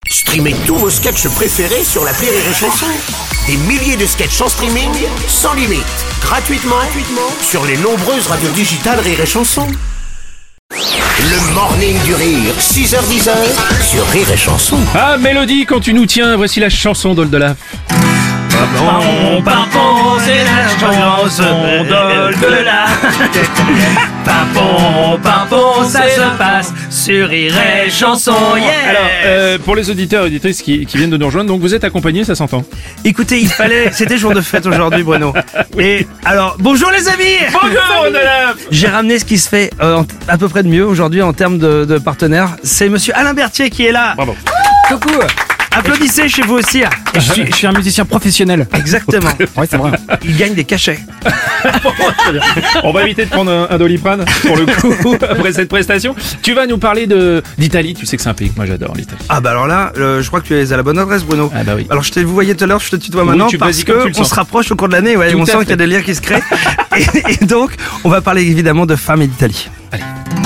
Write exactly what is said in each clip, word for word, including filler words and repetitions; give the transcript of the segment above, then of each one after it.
Streamez tous vos sketchs préférés sur l'appli Rire et Chanson. Des milliers de sketchs en streaming, sans limite, gratuitement, gratuitement sur les nombreuses radios digitales Rire et Chanson. Le morning du rire, six heures dix sur Rire et Chanson. Ah, Mélodie, quand tu nous tiens, voici la chanson d'Oldelaf. Pardon, pardon, c'est la chanson d'Oldelaf. Pardon, pardon, ça se passe sur Rire et Chanson, yeah. Alors, euh, pour les auditeurs et auditrices qui, qui viennent de nous rejoindre, donc vous êtes accompagnés, ça s'entend? Écoutez, il fallait, c'était jour de fête aujourd'hui, Bruno. Oui. Et alors, bonjour les amis. Bonjour Oldelaf. J'ai ramené ce qui se fait euh, à peu près de mieux aujourd'hui en termes de, de partenaires. C'est monsieur Alain Berthier qui est là. Bravo. Coucou. Applaudissez chez vous aussi. Je suis, je suis un musicien professionnel. Exactement. Ouais, c'est vrai. Il gagne des cachets. On va éviter de prendre un, un Doliprane pour le coup après cette prestation. Tu vas nous parler de d'Italie. Tu sais que c'est un pays que moi j'adore, l'Italie. Ah bah alors là, euh, je crois que tu es à la bonne adresse, Bruno. Ah bah oui. Alors je te vous voyez tout à l'heure, je te tutoie Oui, maintenant tu- parce vas-y, comme tu que le on sens. se rapproche au cours de l'année. Ouais, Tout on à sent fait. qu'il y a des liens qui se créent. et, et donc, on va parler évidemment de femmes et d'Italie. Allez.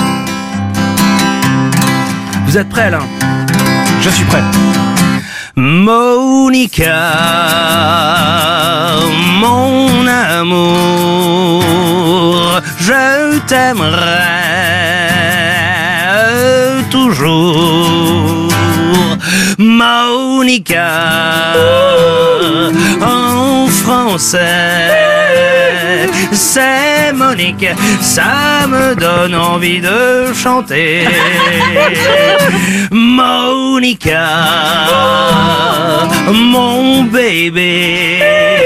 Vous êtes prêts, Alain? Je suis prêt. Monica, mon amour, je t'aimerai toujours. Monica, en français, c'est Monique, ça me donne envie de chanter. Monica, mon bébé,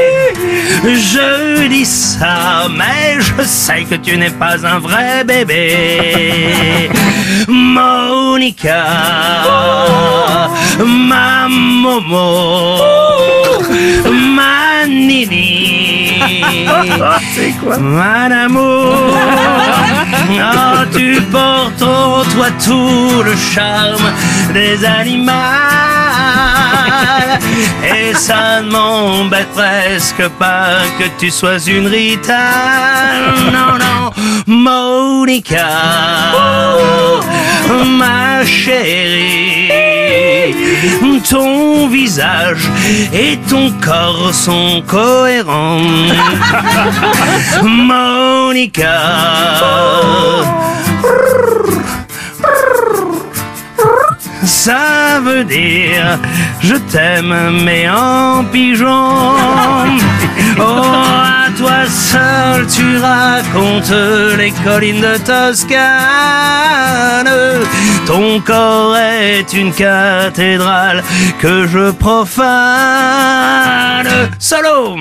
je dis ça, mais je sais que tu n'es pas un vrai bébé. Monica, ma Momo, ma Nini, c'est quoi? Mon amour, oh, tu portes en toi tout le charme des animaux. Et ça ne m'embête presque pas que tu sois une Rita. Non, non, Monica, ma chérie, ton visage et ton corps sont cohérents. Monica, ça veut dire je t'aime mais en pigeon. Oh, à toi seul tu racontes les collines de Toscane. Ton corps est une cathédrale que je profane. Solo.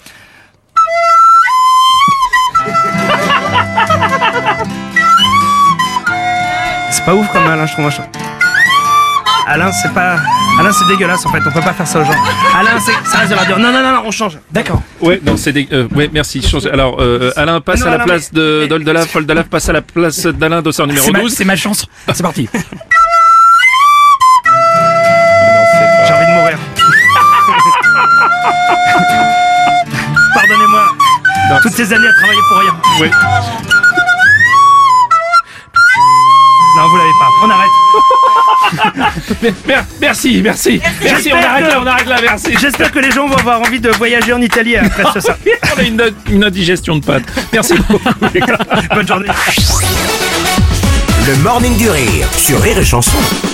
C'est pas ouf comme Alain, je trouve. Moi, je... Alain, c'est pas. Alain, c'est dégueulasse en fait, on peut pas faire ça aux gens. Alain, c'est... ça reste de la radio. Non, non, non, non, on change. D'accord. Ouais, non, c'est des... euh, ouais, merci. Change- Alors, euh, Alain passe Non, à la Alain, place mais- de mais- d'Oldelaf. Oldelaf passe à la place d'Alain Dossard numéro C'est ma, douze. c'est ma chance. C'est parti. J'ai envie de mourir. Pardonnez-moi. Non. Toutes ces années à travailler pour rien. Ouais. Non, vous l'avez pas. On arrête. Mais- mer- Merci, merci. Merci, on J'espère arrête que- là, on arrête là, merci. J'espère que les gens vont avoir envie de voyager en Italie après ce ça. On a une, une indigestion de pâtes. Merci beaucoup, les gars. Bonne journée. Le morning du rire sur Rire et Chanson.